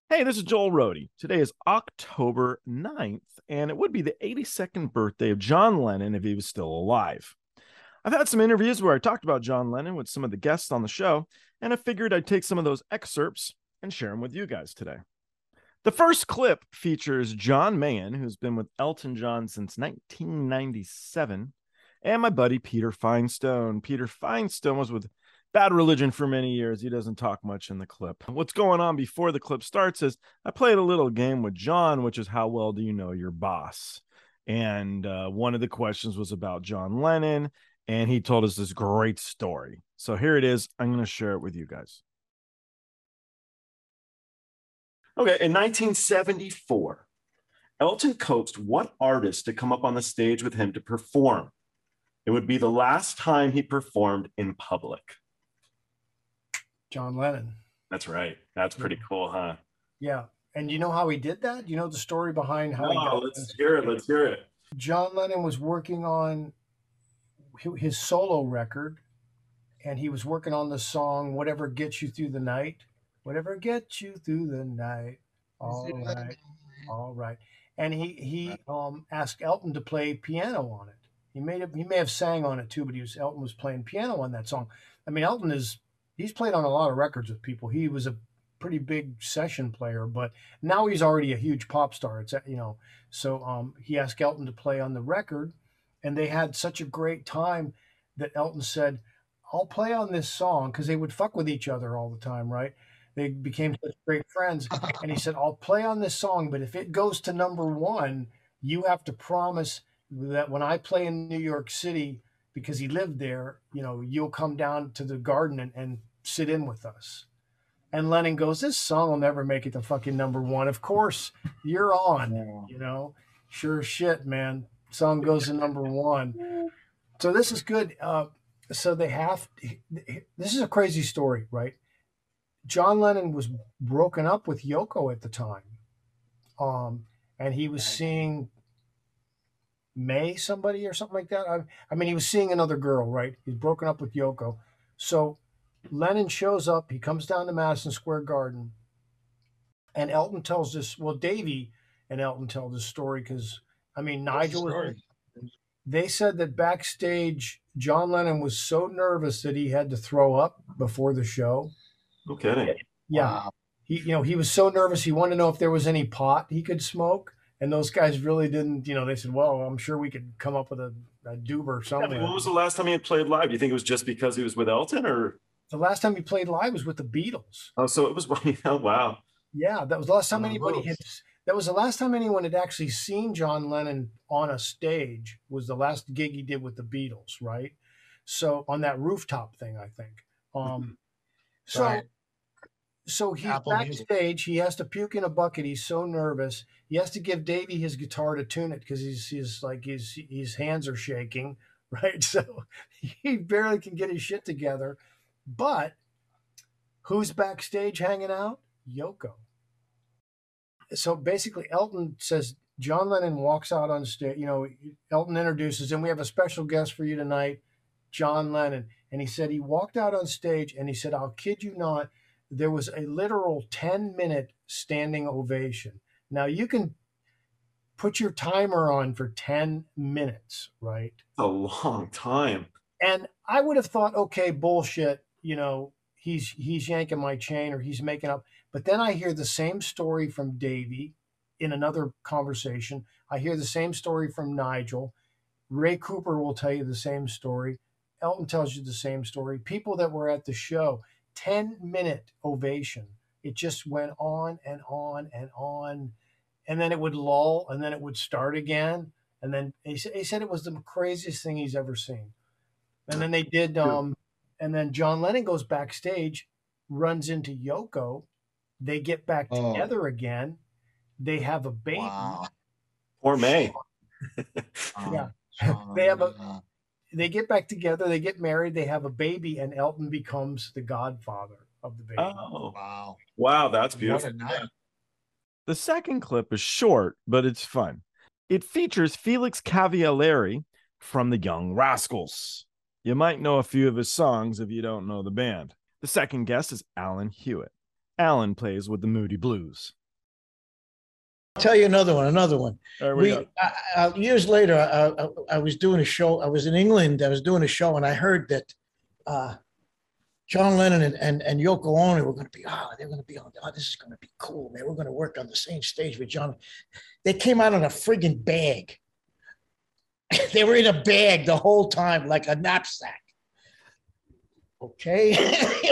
Hey, this is Joel Rohde. Today is October 9th, and it would be the 82nd birthday of John Lennon if he was still alive. I've had some interviews where I talked about John Lennon with some of the guests on the show, and I figured I'd take some of those excerpts and share them with you guys today. The first clip features John Mayen, who's been with Elton John since 1997, and my buddy Peter Finestone. Peter Finestone was with Bad Religion for many years. He doesn't talk much in the clip. What's going on before the clip starts is I played a little game with John, which is how well do you know your boss? And one of the questions was about John Lennon, and he told us this great story. So here it is. I'm going to share it with you guys. Okay, in 1974, Elton coaxed what artist to come up on the stage with him to perform? It would be the last time he performed in public. John Lennon. That's right. That's pretty cool, huh? Yeah. And you know how he did that? You know the story behind how he got let's hear it. Let's hear it. John Lennon was working on his solo record, and he was working on the song Whatever Gets You Through the Night. Whatever gets you through the night. All right. All right. And he asked Elton to play piano on it. He may have sang on it too, but Elton was playing piano on that song. I mean, he's played on a lot of records with people. He was a pretty big session player, but now he's already a huge pop star. So he asked Elton to play on the record, and they had such a great time that Elton said, "I'll play on this song," because they would fuck with each other all the time, right? They became such great friends. And he said, "I'll play on this song, but if it goes to number one, you have to promise that when I play in New York City," because he lived there, "you'll come down to the garden and sit in with us." And Lennon goes, "This song will never make it to fucking number one. Of course, you're on, Sure shit, man. Song goes to number one. So this is good. This is a crazy story, right? John Lennon was broken up with Yoko at the time. And he was seeing somebody or something like that. I mean, he was seeing another girl, right? He's broken up with Yoko. So Lennon shows up. He comes down to Madison Square Garden. And Elton tells this. Well, Davey and Elton tell this story because, Nigel was. They said that backstage, John Lennon was so nervous that he had to throw up before the show. No kidding. Yeah. Wow. He was so nervous. He wanted to know if there was any pot he could smoke. And those guys really didn't, they said, "Well, I'm sure we could come up with a doob or something." Yeah, when was the last time he had played live? Do you think it was just because he was with Elton, or? The last time he played live was with the Beatles. Oh, so it was, oh, wow. Yeah, that was the last time that was the last time anyone had actually seen John Lennon on a stage, was the last gig he did with the Beatles, right? So on that rooftop thing, I think. Right. So he's backstage. He has to puke in a bucket. He's so nervous. He has to give Davey his guitar to tune it because his hands are shaking, right? So he barely can get his shit together. But who's backstage hanging out? Yoko. So basically, Elton says, John Lennon walks out on stage. Elton introduces him. "We have a special guest for you tonight, John Lennon." And he said he walked out on stage and he said, "I'll kid you not, there was a literal 10-minute standing ovation." Now you can put your timer on for 10 minutes, right? A long time. And I would have thought, okay, bullshit, he's yanking my chain or he's making up. But then I hear the same story from Davey in another conversation. I hear the same story from Nigel. Ray Cooper will tell you the same story. Elton tells you the same story. People that were at the show, 10-minute ovation. It just went on and on and on. And then it would lull, and then it would start again. And then he said it was the craziest thing he's ever seen. And then they did, and then John Lennon goes backstage, runs into Yoko. They get back together again. They have a baby. Wow. Poor May. Yeah. They get back together, they get married, they have a baby, and Elton becomes the godfather of the baby. Oh, wow. Wow, that's beautiful. The second clip is short, but it's fun. It features Felix Cavallari from the Young Rascals. You might know a few of his songs if you don't know the band. The second guest is Alan Hewitt. Alan plays with the Moody Blues. I'll tell you another one. There we go. Years later, I was doing a show. I was in England. I was doing a show, and I heard that John Lennon and Yoko Ono were going to be, they're going to be on, this is going to be cool, man. We're going to work on the same stage with John. They came out in a friggin' bag. They were in a bag the whole time, like a knapsack. Okay.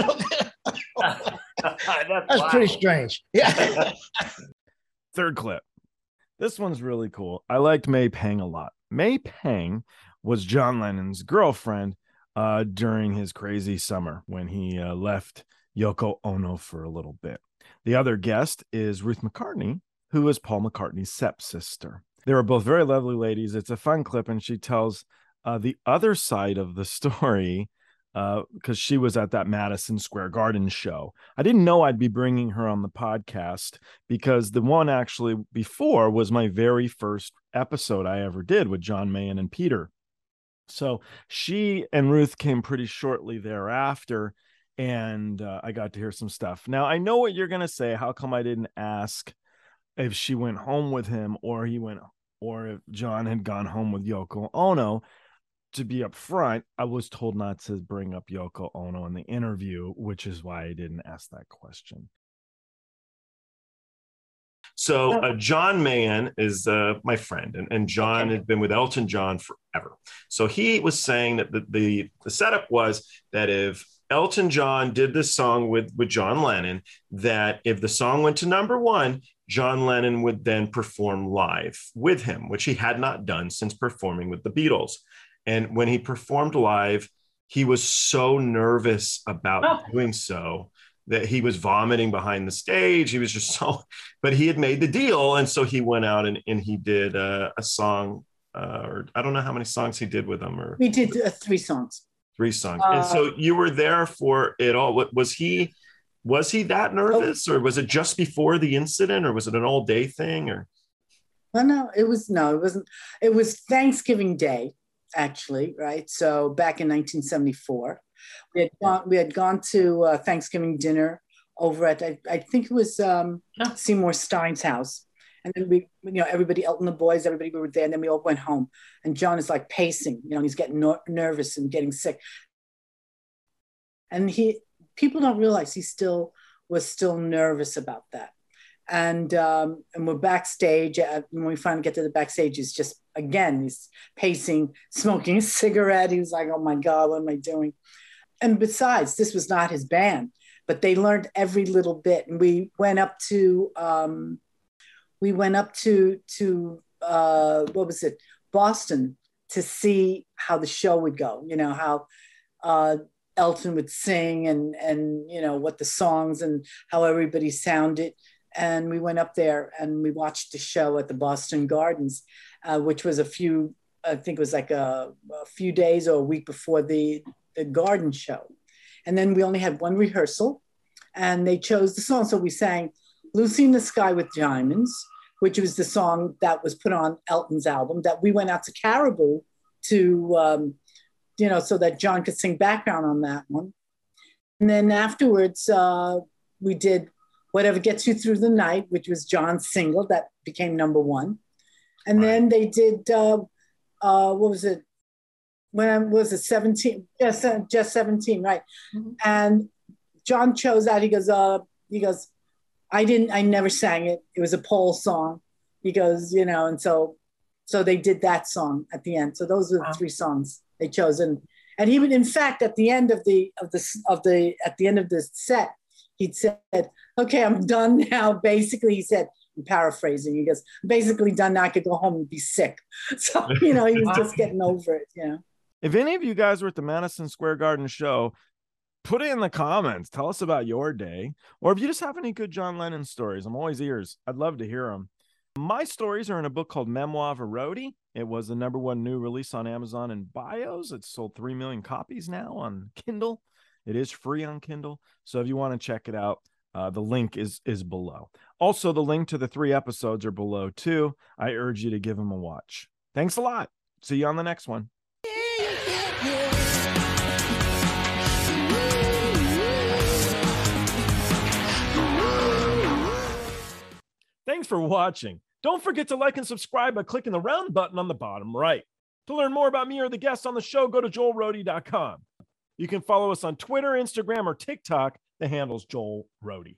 That's pretty strange. Yeah. Third clip. This one's really cool. I liked May Pang a lot. May Pang was John Lennon's girlfriend during his crazy summer when he left Yoko Ono for a little bit. The other guest is Ruth McCartney, who is Paul McCartney's stepsister. They were both very lovely ladies. It's a fun clip, and she tells the other side of the story because she was at that Madison Square Garden show. I didn't know I'd be bringing her on the podcast because the one actually before was my very first episode I ever did with John Mayen and Peter. So she and Ruth came pretty shortly thereafter, and I got to hear some stuff. Now, I know what you're going to say. How come I didn't ask if she went home with him or if John had gone home with Yoko Ono? To be upfront, I was told not to bring up Yoko Ono in the interview, which is why I didn't ask that question. So John Mayen is my friend, and John had been with Elton John forever. So he was saying that the setup was that if Elton John did this song with John Lennon, that if the song went to number one, John Lennon would then perform live with him, which he had not done since performing with the Beatles. And when he performed live, he was so nervous about doing so that he was vomiting behind the stage. He was just so, but he had made the deal. And so he went out and he did a song, or I don't know how many songs he did with them. Or we did 3 songs. 3 songs. And so you were there for it all. Was he that nervous, or was it just before the incident, or was it an all day thing? Or Well, it wasn't. It was Thanksgiving Day, actually, right? So back in 1974. We had gone to Thanksgiving dinner over at I think it was Seymour Stein's house, and then we everybody, Elton, the boys, everybody, we were there, and then we all went home. And John is like pacing, he's getting nervous and getting sick, and people don't realize he was still nervous about that. And we're backstage. When we finally get to the backstage, he's just he's pacing, smoking a cigarette. He was like, "Oh my God, what am I doing?" And besides, this was not his band, but they learned every little bit. And we went up to what was it, Boston, to see how the show would go. How Elton would sing and what the songs and how everybody sounded. And we went up there and we watched the show at the Boston Gardens, which was a few days or a week before the garden show. And then we only had one rehearsal and they chose the song. So we sang Lucy in the Sky with Diamonds, which was the song that was put on Elton's album that we went out to Caribou to, so that John could sing background on that one. And then afterwards, we did Whatever Gets You Through the Night, which was John's single that became number 1. And then they did, what was it? When was it, 17? Yes, just 17, right? Mm-hmm. And John chose that. He goes, I never sang it. It was a Paul song. He goes, and so they did that song at the end. So those were the 3 songs they chose. And even in fact, at the end of the set, he'd said, "Okay, I'm done now." Basically, he said, I'm paraphrasing, he goes, "Basically done now. I could go home and be sick." So, he was just getting over it, If any of you guys were at the Madison Square Garden show, put it in the comments. Tell us about your day. Or if you just have any good John Lennon stories, I'm always ears. I'd love to hear them. My stories are in a book called Memoir of a Roadie. It was the #1 new release on Amazon and Bios. It's sold 3 million copies now on Kindle. It is free on Kindle. So if you want to check it out, the link is below. Also, the link to the 3 episodes are below too. I urge you to give them a watch. Thanks a lot. See you on the next one. Yeah. Thanks for watching. Don't forget to like and subscribe by clicking the round button on the bottom right. To learn more about me or the guests on the show, go to joelrohde.com. You can follow us on Twitter, Instagram, or TikTok. The handle's Joel Rohde.